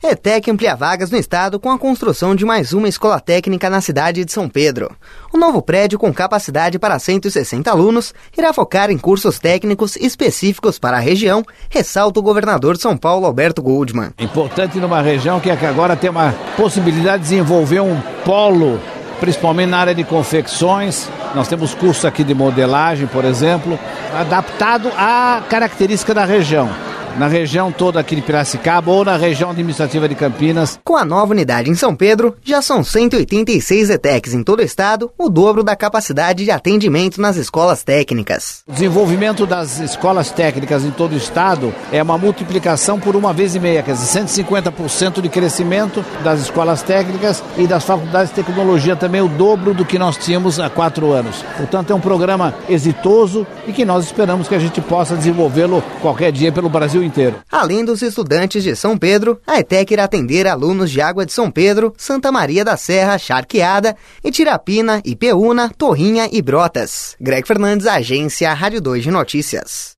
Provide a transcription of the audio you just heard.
ETEC amplia vagas no estado com a construção de mais uma escola técnica na cidade de São Pedro. O novo prédio, com capacidade para 160 alunos, irá focar em cursos técnicos específicos para a região, ressalta o governador de São Paulo, Alberto Goldman. Importante numa região que agora tem uma possibilidade de desenvolver um polo, principalmente na área de confecções. Nós temos cursos aqui de modelagem, por exemplo, adaptado à característica da região. Na região toda aqui de Piracicaba ou na região administrativa de Campinas. Com a nova unidade em São Pedro, já são 186 ETECs em todo o estado, o dobro da capacidade de atendimento nas escolas técnicas. O desenvolvimento das escolas técnicas em todo o estado é uma multiplicação por 1,5, quer dizer, 150% de crescimento das escolas técnicas e das faculdades de tecnologia também o dobro do que nós tínhamos há 4 anos. Portanto, é um programa exitoso e que nós esperamos que a gente possa desenvolvê-lo qualquer dia pelo Brasil inteiro. Além dos estudantes de São Pedro, a ETEC irá atender alunos de Água de São Pedro, Santa Maria da Serra, Charqueada, Itirapina, Ipeúna, Torrinha e Brotas. Greg Fernandes, Agência Rádio 2 de Notícias.